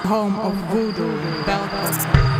home of voodoo, welcome.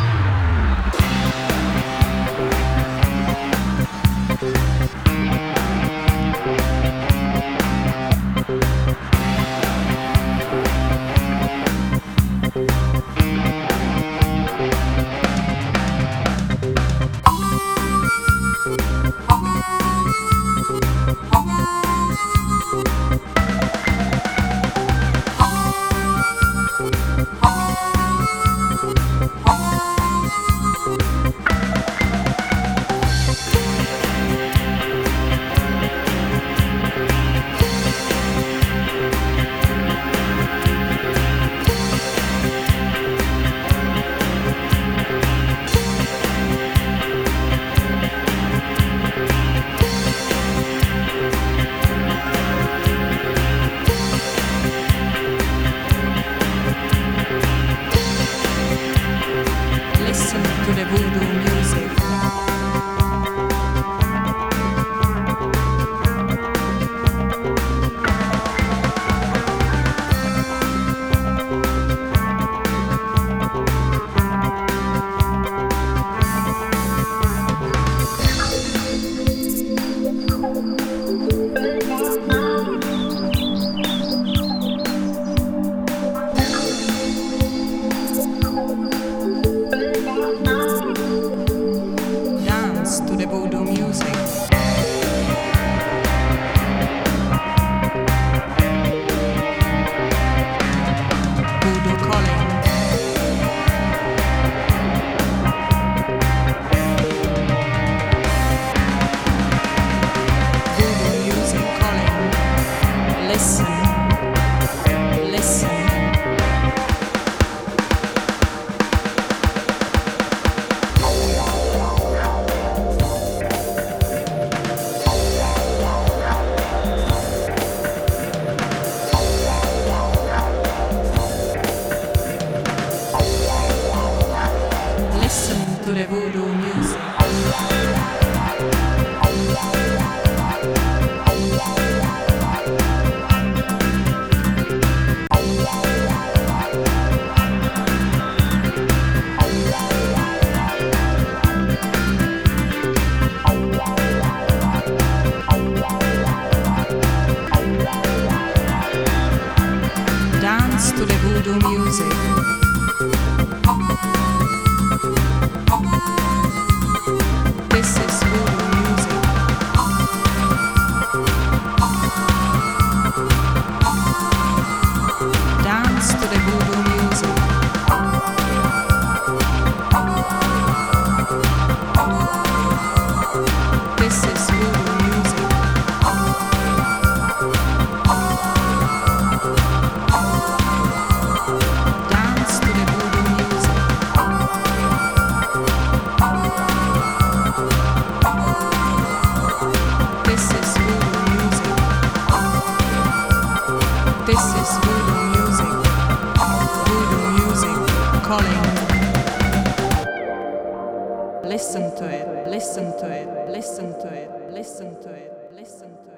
To the voodoo music. To the voodoo music. Voodoo calling. Voodoo music calling. Listen, listen. To the voodoo music. Dance to the voodoo music. This is voodoo music. Dance to the voodoo music. This is voodoo music. Dance to the voodoo music. This is voodoo music. This is voodoo music. Voodoo music calling. Listen to it, listen to it, listen to it, listen to it, listen to it.